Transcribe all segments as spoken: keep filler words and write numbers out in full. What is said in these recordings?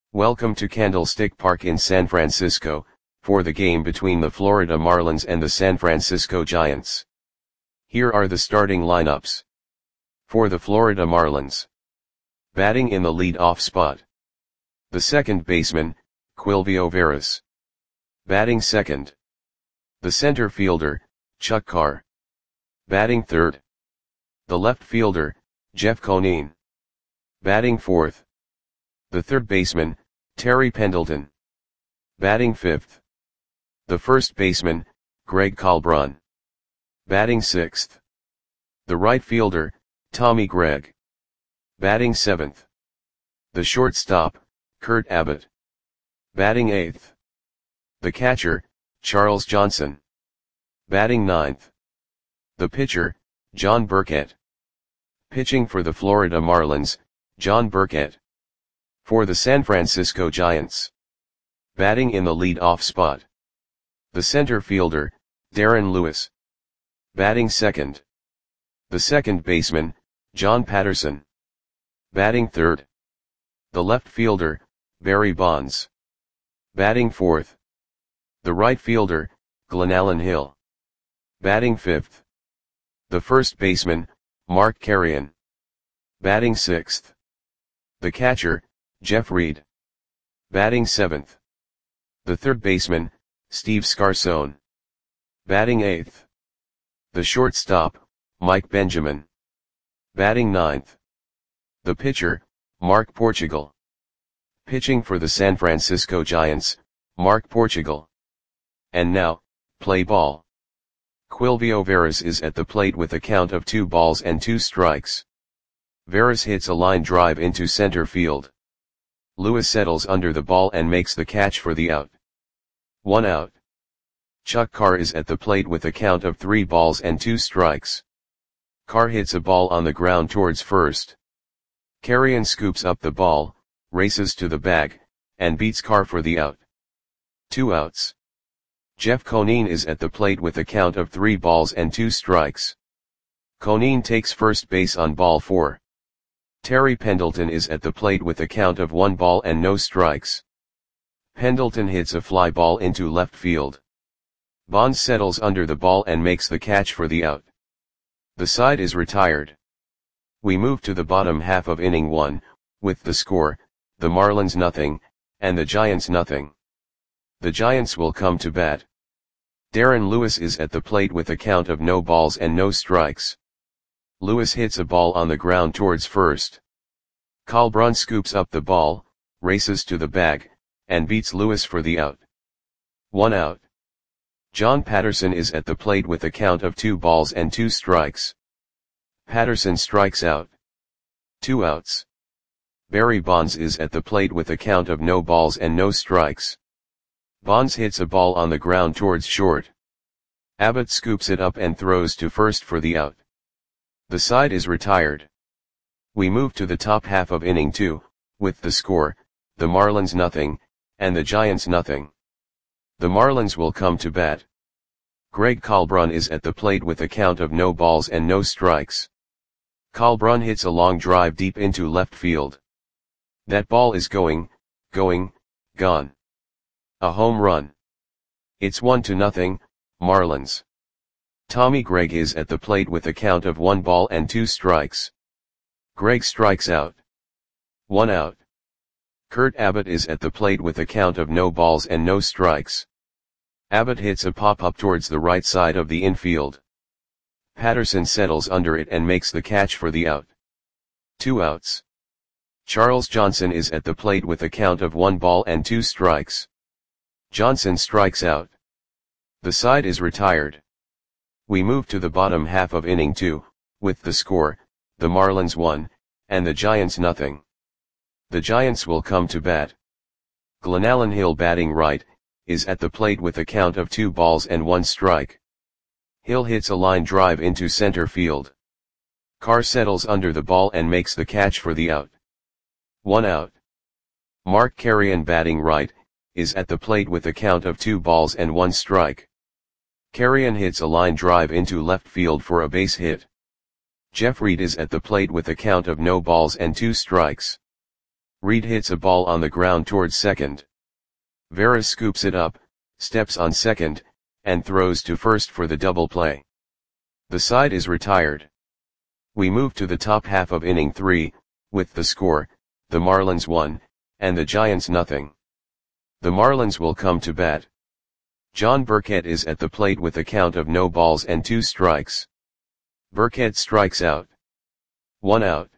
Welcome to Candlestick Park in San Francisco, for the game between the Florida Marlins and the San Francisco Giants. Here are the starting lineups. For the Florida Marlins. Batting in the lead-off spot. The second baseman, Quilvio Veras. Batting second. The center fielder, Chuck Carr. Batting third. The left fielder, Jeff Conine. Batting fourth. The third baseman, Terry Pendleton. Batting fifth. The first baseman, Greg Kalbrun. Batting sixth. The right fielder, Tommy Gregg. Batting seventh. The shortstop, Kurt Abbott. Batting eighth. The catcher, Charles Johnson. Batting ninth. The pitcher, John Burkett. Pitching for the Florida Marlins, John Burkett. For the San Francisco Giants. Batting in the lead-off spot. The center fielder, Darren Lewis. Batting second. The second baseman, John Patterson. Batting third. The left fielder, Barry Bonds. Batting fourth. The right fielder, Glenallen Hill. Batting fifth. The first baseman, Mark Carreon. Batting sixth. The catcher, Jeff Reed. Batting seventh. The third baseman, Steve Scarcone. Batting eighth. The shortstop, Mike Benjamin. Batting ninth. The pitcher, Mark Portugal. Pitching for the San Francisco Giants, Mark Portugal. And now, play ball. Quilvio Veras is at the plate with a count of two balls and two strikes. Veras hits a line drive into center field. Lewis settles under the ball and makes the catch for the out. One out. Chuck Carr is at the plate with a count of three balls and two strikes. Carr hits a ball on the ground towards first. Carreon scoops up the ball, races to the bag, and beats Carr for the out. Two outs. Jeff Conine is at the plate with a count of three balls and two strikes. Conine takes first base on ball four. Terry Pendleton is at the plate with a count of one ball and no strikes. Pendleton hits a fly ball into left field. Bonds settles under the ball and makes the catch for the out. The side is retired. We move to the bottom half of inning one, with the score, the Marlins nothing, and the Giants nothing. The Giants will come to bat. Darren Lewis is at the plate with a count of no balls and no strikes. Lewis hits a ball on the ground towards first. Kalbrun scoops up the ball, races to the bag, and beats Lewis for the out. One out. John Patterson is at the plate with a count of two balls and two strikes. Patterson strikes out. Two outs. Barry Bonds is at the plate with a count of no balls and no strikes. Bonds hits a ball on the ground towards short. Abbott scoops it up and throws to first for the out. The side is retired. We move to the top half of inning two, with the score, the Marlins nothing, and the Giants nothing. The Marlins will come to bat. Greg Kalbrun is at the plate with a count of no balls and no strikes. Kalbrun hits a long drive deep into left field. That ball is going, going, gone. A home run. It's one to nothing, Marlins. Tommy Gregg is at the plate with a count of one ball and two strikes. Gregg strikes out. One out. Kurt Abbott is at the plate with a count of no balls and no strikes. Abbott hits a pop-up towards the right side of the infield. Patterson settles under it and makes the catch for the out. Two outs. Charles Johnson is at the plate with a count of one ball and two strikes. Johnson strikes out. The side is retired. We move to the bottom half of inning two, with the score, the Marlins one, and the Giants nothing. The Giants will come to bat. Glenallen Hill batting right, is at the plate with a count of two balls and one strike. Hill hits a line drive into center field. Carr settles under the ball and makes the catch for the out. One out. Mark Carreon batting right, is at the plate with a count of two balls and one strike. Carreon hits a line drive into left field for a base hit. Jeff Reed is at the plate with a count of no balls and two strikes. Reed hits a ball on the ground towards second. Veras scoops it up, steps on second, and throws to first for the double play. The side is retired. We move to the top half of inning three, with the score, the Marlins one, and the Giants nothing. The Marlins will come to bat. John Burkett is at the plate with a count of no balls and two strikes. Burkett strikes out. One out.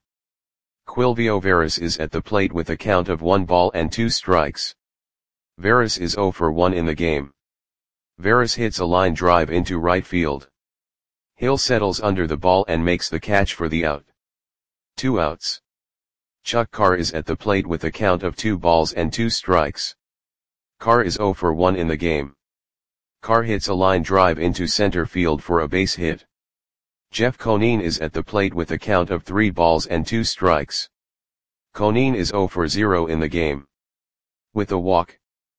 Quilvio Veras is at the plate with a count of one ball and two strikes. Veras is oh for one in the game. Veras hits a line drive into right field. Hill settles under the ball and makes the catch for the out. Two outs. Chuck Carr is at the plate with a count of two balls and two strikes. Carr is oh for one in the game. Carr hits a line drive into center field for a base hit. Jeff Conine is at the plate with a count of three balls and two strikes. Conine is oh for zero in the game. With a walk.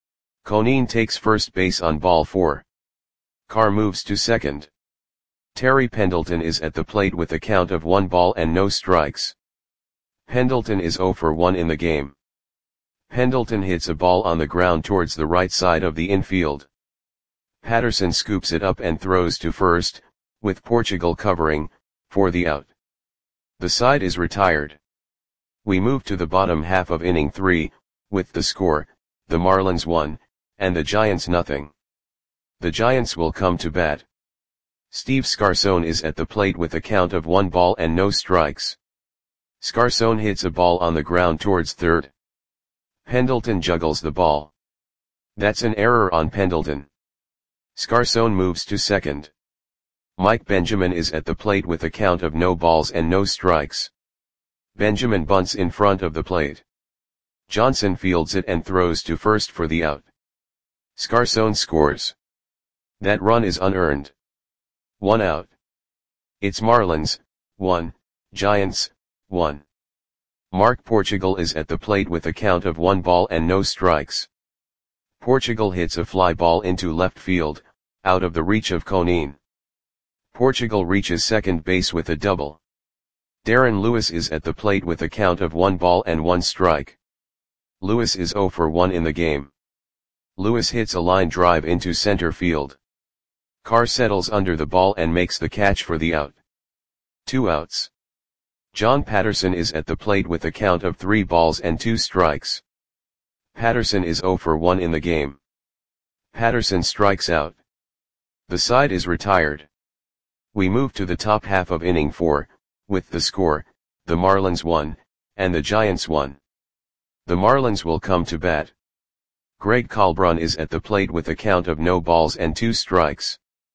Conine takes first base on ball four. Carr moves to second. Terry Pendleton is at the plate with a count of one ball and no strikes. Pendleton is oh for one in the game. Pendleton hits a ball on the ground towards the right side of the infield. Patterson scoops it up and throws to first, with Portugal covering, for the out. The side is retired. We move to the bottom half of inning three, with the score, the Marlins one, and the Giants nothing. The Giants will come to bat. Steve Scarson is at the plate with a count of one ball and no strikes. Scarson hits a ball on the ground towards third. Pendleton juggles the ball. That's an error on Pendleton. Scarson moves to second. Mike Benjamin is at the plate with a count of no balls and no strikes. Benjamin bunts in front of the plate. Johnson fields it and throws to first for the out. Scarson scores. That run is unearned. One out. It's Marlins, one, Giants, one. Mark Portugal is at the plate with a count of one ball and no strikes. Portugal hits a fly ball into left field, out of the reach of Conine. Portugal reaches second base with a double. Darren Lewis is at the plate with a count of one ball and one strike. Lewis is oh for one in the game. Lewis hits a line drive into center field. Carr settles under the ball and makes the catch for the out. Two outs. John Patterson is at the plate with a count of three balls and two strikes. Patterson is oh for one in the game. Patterson strikes out. The side is retired. We move to the top half of inning four, with the score, the Marlins one, and the Giants one. The Marlins will come to bat. Greg Colbrun is at the plate with a count of no balls and two strikes.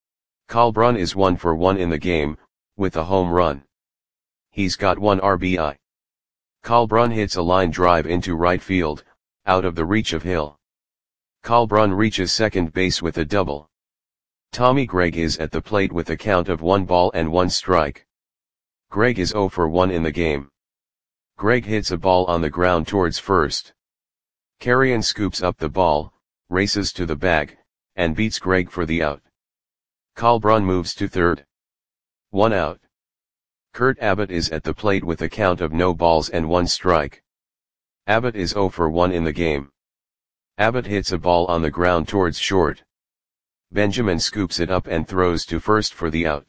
Colbrun is one for one in the game, with a home run. He's got one R B I. Colbrun hits a line drive into right field, out of the reach of Hill. Colbrun reaches second base with a double. Tommy Gregg is at the plate with a count of one ball and one strike. Gregg is oh for one in the game. Gregg hits a ball on the ground towards first. Carrion scoops up the ball, races to the bag, and beats Gregg for the out. Colbrun moves to third. One out. Kurt Abbott is at the plate with a count of no balls and one strike. Abbott is oh for one in the game. Abbott hits a ball on the ground towards short. Benjamin scoops it up and throws to first for the out.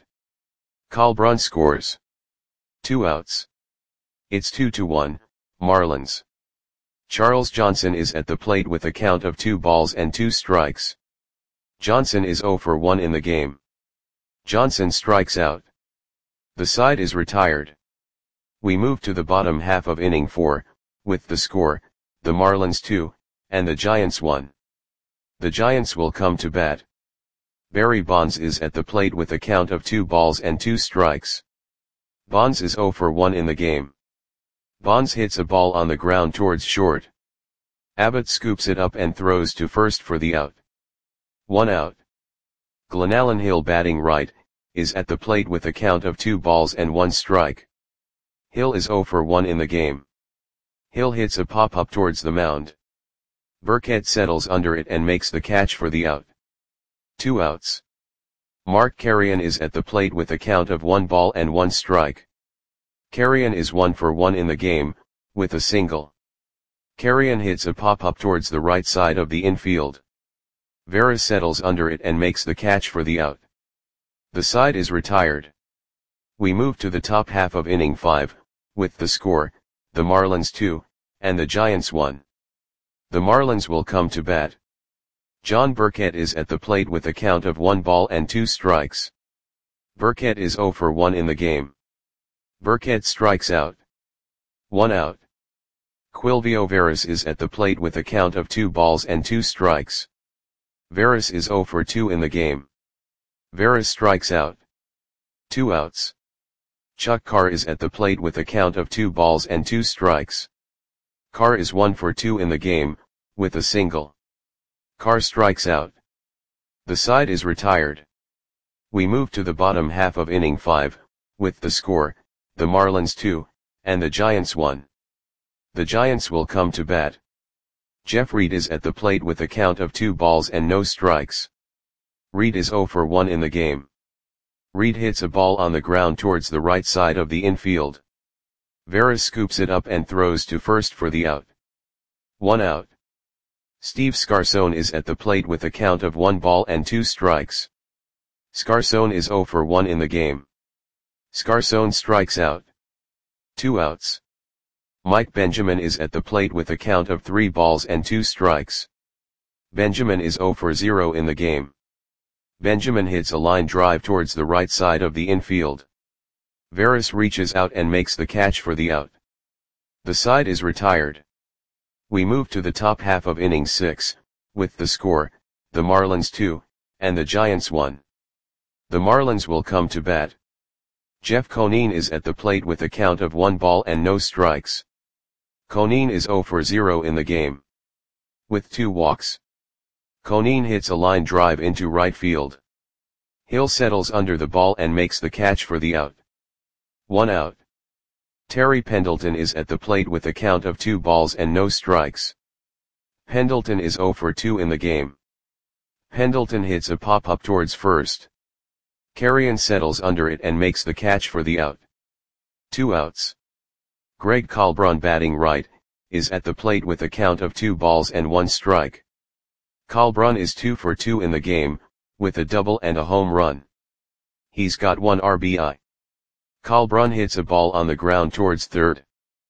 Colbrun scores. Two outs. It's two to one, Marlins. Charles Johnson is at the plate with a count of two balls and two strikes. Johnson is oh for one in the game. Johnson strikes out. The side is retired. We move to the bottom half of inning four, with the score, the Marlins two, and the Giants one. The Giants will come to bat. Barry Bonds is at the plate with a count of two balls and two strikes. Bonds is oh for one in the game. Bonds hits a ball on the ground towards short. Abbott scoops it up and throws to first for the out. One out. Glenallen Hill, batting right, is at the plate with a count of two balls and one strike. Hill is oh for one in the game. Hill hits a pop-up towards the mound. Burkett settles under it and makes the catch for the out. Two outs. Mark Carrion is at the plate with a count of one ball and one strike. Carrion is one for one in the game, with a single. Carrion hits a pop-up towards the right side of the infield. Veras settles under it and makes the catch for the out. The side is retired. We move to the top half of inning five, with the score, the Marlins two, and the Giants one. The Marlins will come to bat. John Burkett is at the plate with a count of one ball and two strikes. Burkett is zero for one in the game. Burkett strikes out. One out. Quilvio Veras is at the plate with a count of two balls and two strikes. Veras is zero for two in the game. Veras strikes out. Two outs. Chuck Carr is at the plate with a count of two balls and two strikes. Carr is one for two in the game, with a single. Carr strikes out. The side is retired. We move to the bottom half of inning five, with the score, the Marlins two, and the Giants one. The Giants will come to bat. Jeff Reed is at the plate with a count of two balls and no strikes. Reed is zero for one in the game. Reed hits a ball on the ground towards the right side of the infield. Veras scoops it up and throws to first for the out. One out. Steve Scarson is at the plate with a count of one ball and two strikes. Scarson is zero for one in the game. Scarson strikes out. Two outs. Mike Benjamin is at the plate with a count of three balls and two strikes. Benjamin is zero for zero in the game. Benjamin hits a line drive towards the right side of the infield. Veras reaches out and makes the catch for the out. The side is retired. We move to the top half of inning six, with the score, the Marlins two, and the Giants one. The Marlins will come to bat. Jeff Conine is at the plate with a count of one ball and no strikes. Conine is zero for zero in the game. With two walks. Conine hits a line drive into right field. Hill settles under the ball and makes the catch for the out. One out. Terry Pendleton is at the plate with a count of two balls and no strikes. Pendleton is zero for two in the game. Pendleton hits a pop-up towards first. Carrion settles under it and makes the catch for the out. Two outs. Greg Colbrun, batting right, is at the plate with a count of two balls and one strike. Colbrun is two for two in the game, with a double and a home run. He's got one R B I. Colbrun hits a ball on the ground towards third.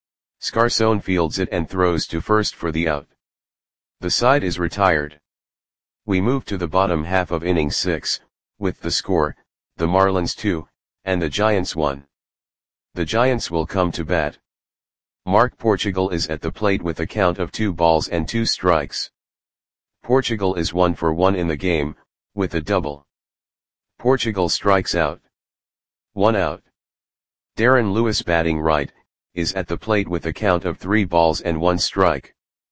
Scarson fields it and throws to first for the out. The side is retired. We move to the bottom half of inning six, with the score, the Marlins two, and the Giants one. The Giants will come to bat. Mark Portugal is at the plate with a count of two balls and two strikes. Portugal is one for one in the game, with a double. Portugal strikes out. One out. Darren Lewis, batting right, is at the plate with a count of three balls and one strike.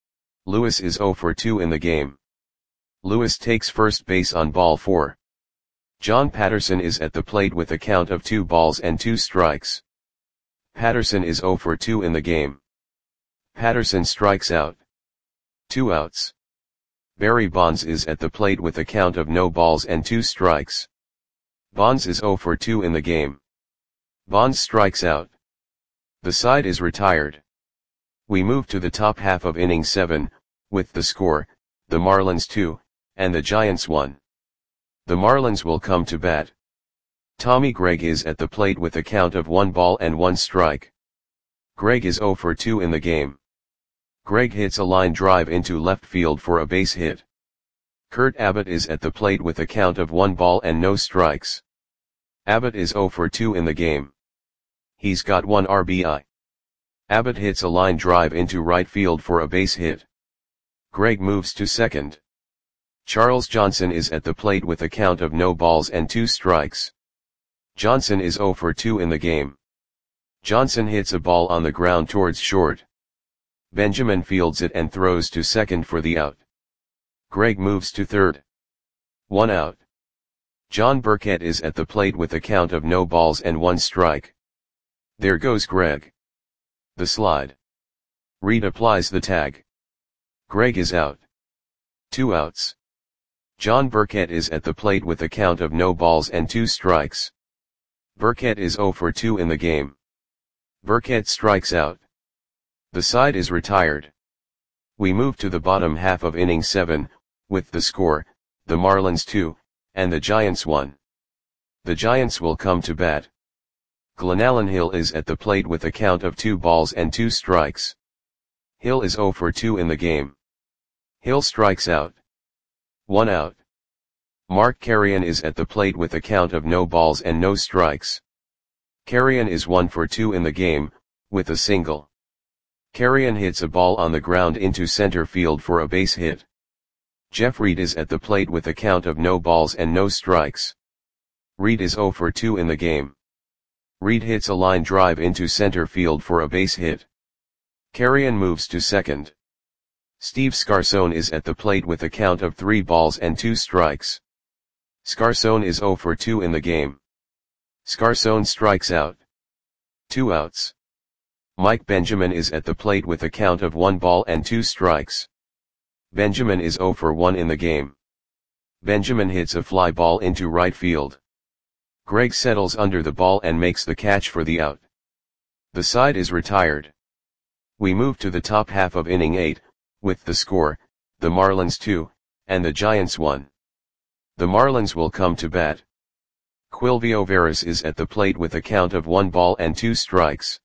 Lewis is zero for two in the game. Lewis takes first base on ball four. John Patterson is at the plate with a count of two balls and two strikes. Patterson is zero for two in the game. Patterson strikes out. Two outs. Barry Bonds is at the plate with a count of no balls and two strikes. Bonds is zero for two in the game. Bonds strikes out. The side is retired. We move to the top half of inning seven, with the score, the Marlins two, and the Giants one. The Marlins will come to bat. Tommy Gregg is at the plate with a count of one ball and one strike. Gregg is zero for two in the game. Gregg hits a line drive into left field for a base hit. Kurt Abbott is at the plate with a count of one ball and no strikes. Abbott is zero for two in the game. He's got one R B I. Abbott hits a line drive into right field for a base hit. Gregg moves to second. Charles Johnson is at the plate with a count of no balls and two strikes. Johnson is zero for two in the game. Johnson hits a ball on the ground towards short. Benjamin fields it and throws to second for the out. Gregg moves to third. One out. John Burkett is at the plate with a count of no balls and one strike. There goes Gregg. The slide. Reed applies the tag. Gregg is out. Two outs. John Burkett is at the plate with a count of no balls and two strikes. Burkett is zero for two in the game. Burkett strikes out. The side is retired. We move to the bottom half of inning seven, with the score, the Marlins two, and the Giants one. The Giants will come to bat. Glenallen Hill is at the plate with a count of two balls and two strikes. Hill is oh for two in the game. Hill strikes out. One out. Mark Carrion is at the plate with a count of no balls and no strikes. Carrion is one for two in the game, with a single. Carrion hits a ball on the ground into center field for a base hit. Jeff Reed is at the plate with a count of no balls and no strikes. Reed is oh for two in the game. Reed hits a line drive into center field for a base hit. Carrion moves to second. Steve Scarcone is at the plate with a count of three balls and two strikes. Scarcone is oh for two in the game. Scarcone strikes out. Two outs. Mike Benjamin is at the plate with a count of one ball and two strikes. Benjamin is oh for one in the game. Benjamin hits a fly ball into right field. Greg settles under the ball and makes the catch for the out. The side is retired. We move to the top half of inning eight, with the score, the Marlins two, and the Giants one. The Marlins will come to bat. Quilvio Veras is at the plate with a count of one ball and two strikes.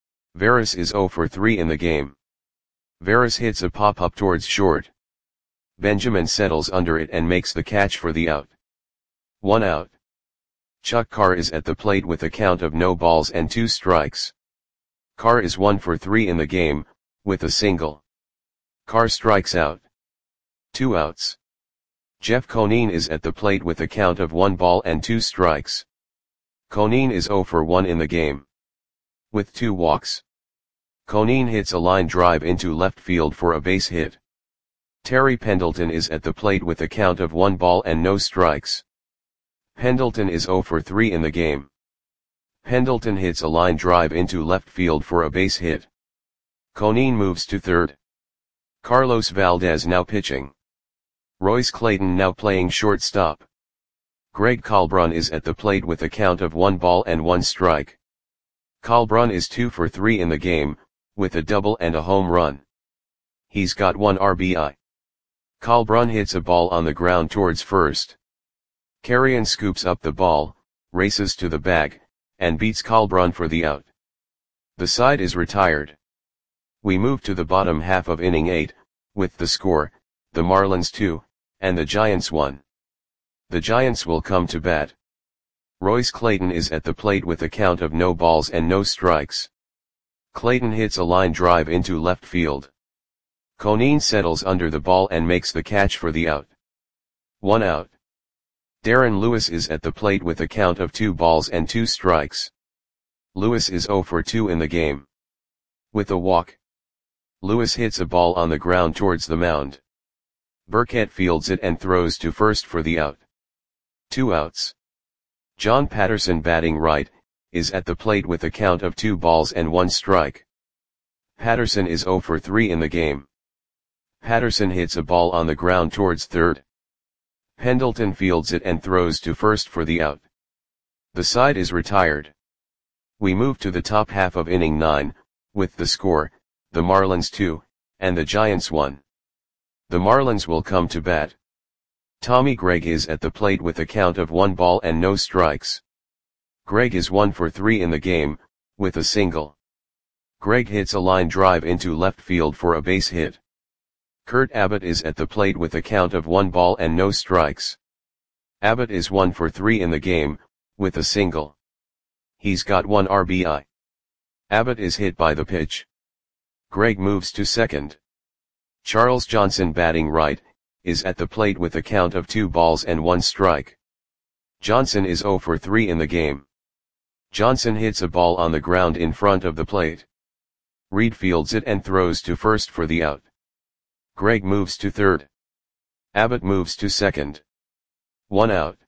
Veras is oh for three in the game. Veras hits a pop-up towards short. Benjamin settles under it and makes the catch for the out. One out. Chuck Carr is at the plate with a count of no balls and two strikes. Carr is one for three in the game, with a single. Carr strikes out. Two outs. Jeff Conine is at the plate with a count of one ball and two strikes. Conine is oh for one in the game. With two walks. Conine hits a line drive into left field for a base hit. Terry Pendleton is at the plate with a count of one ball and no strikes. Pendleton is oh for three in the game. Pendleton hits a line drive into left field for a base hit. Conine moves to third. Carlos Valdez now pitching. Royce Clayton now playing shortstop. Greg Kalbrun is at the plate with a count of one ball and one strike. Kalbrun is two for three in the game, with a double and a home run. He's got one R B I. Kalbrun hits a ball on the ground towards first. Carrion scoops up the ball, races to the bag, and beats Kalbrun for the out. The side is retired. We move to the bottom half of inning eight, with the score, the Marlins two, and the Giants one. The Giants will come to bat. Royce Clayton is at the plate with a count of no balls and no strikes. Clayton hits a line drive into left field. Conine settles under the ball and makes the catch for the out. One out. Darren Lewis is at the plate with a count of two balls and two strikes. Lewis is oh for two in the game. With a walk. Lewis hits a ball on the ground towards the mound. Burkett fields it and throws to first for the out. Two outs. John Patterson, batting right, is at the plate with a count of two balls and one strike. Patterson is oh for three in the game. Patterson hits a ball on the ground towards third. Pendleton fields it and throws to first for the out. The side is retired. We move to the top half of inning nine, with the score, the Marlins two, and the Giants one. The Marlins will come to bat. Tommy Gregg is at the plate with a count of one ball and no strikes. Gregg is one for three in the game, with a single. Gregg hits a line drive into left field for a base hit. Kurt Abbott is at the plate with a count of one ball and no strikes. Abbott is one for three in the game, with a single. He's got one R B I. Abbott is hit by the pitch. Gregg moves to second. Charles Johnson, batting right, is at the plate with a count of two balls and one strike. Johnson is oh for three in the game. Johnson hits a ball on the ground in front of the plate. Reed fields it and throws to first for the out. Gregg moves to third. Abbott moves to second. One out.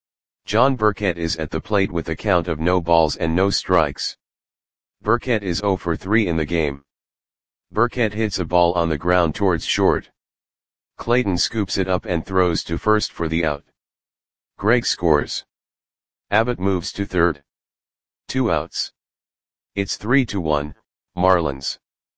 John Burkett is at the plate with a count of no balls and no strikes. Burkett is oh for three in the game. Burkett hits a ball on the ground towards short. Clayton scoops it up and throws to first for the out. Gregg scores. Abbott moves to third. Two outs. It's three to one, Marlins.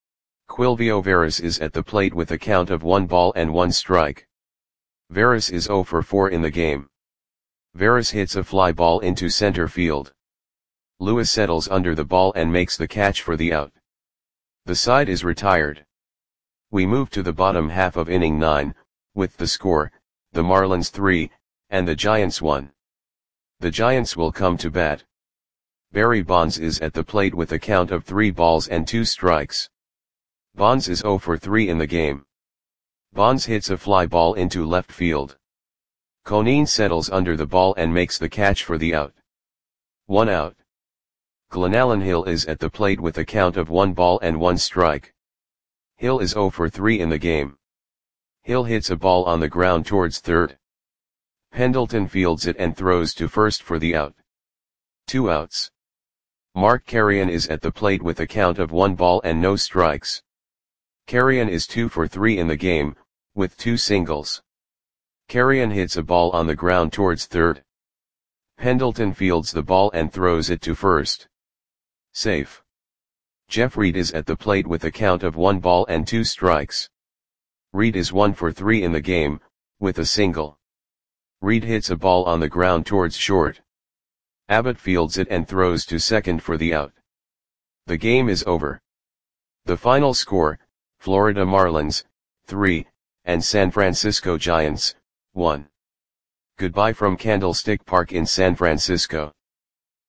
Quilvio Veras is at the plate with a count of one ball and one strike. Veras is zero for four in the game. Veras hits a fly ball into center field. Lewis settles under the ball and makes the catch for the out. The side is retired. We move to the bottom half of inning nine, with the score, the Marlins three, and the Giants one. The Giants will come to bat. Barry Bonds is at the plate with a count of three balls and two strikes. Bonds is zero for three in the game. Bonds hits a fly ball into left field. Conine settles under the ball and makes the catch for the out. One out. Glenallen Hill is at the plate with a count of one ball and one strike. Hill is zero for three in the game. Hill hits a ball on the ground towards third. Pendleton fields it and throws to first for the out. Two outs. Mark Carrion is at the plate with a count of one ball and no strikes. Carrion is two for three in the game, with two singles. Carrion hits a ball on the ground towards third. Pendleton fields the ball and throws it to first. Safe. Jeff Reed is at the plate with a count of one ball and two strikes. Reed is one for three in the game, with a single. Reed hits a ball on the ground towards short. Abbott fields it and throws to second for the out. The game is over. The final score, Florida Marlins, three, and San Francisco Giants, one. Goodbye from Candlestick Park in San Francisco.